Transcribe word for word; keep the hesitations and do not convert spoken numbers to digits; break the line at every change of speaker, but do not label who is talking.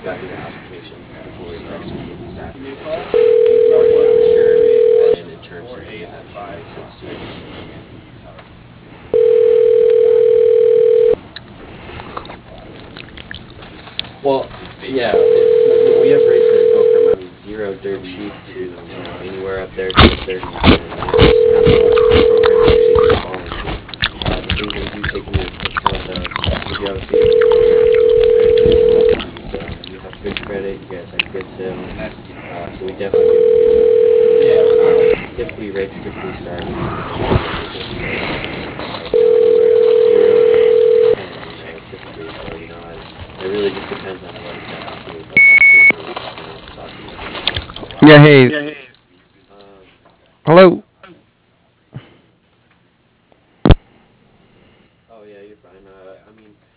got your application before we started with staff. Or what for sure, and in terms of the actually makes sense to you. Well, yeah, it's, we have rates that go from I mean, zero dirt cheap to you know anywhere up there to the thirties, and it just depends on what the program actually do fall into. Uh, the things that we do take into account though, because you obviously the program is credit based, so you have good credit, you guys have good sales, uh, so we definitely do give you good benefits. Uh, typically rates typically start you know, you know anywhere from zero to ten, you know typically, so you know. I, it really just depends on what exactly what the program you know, is talking about.
Yeah, hey,
Um,
hello.
oh yeah, you're fine. Uh, I mean,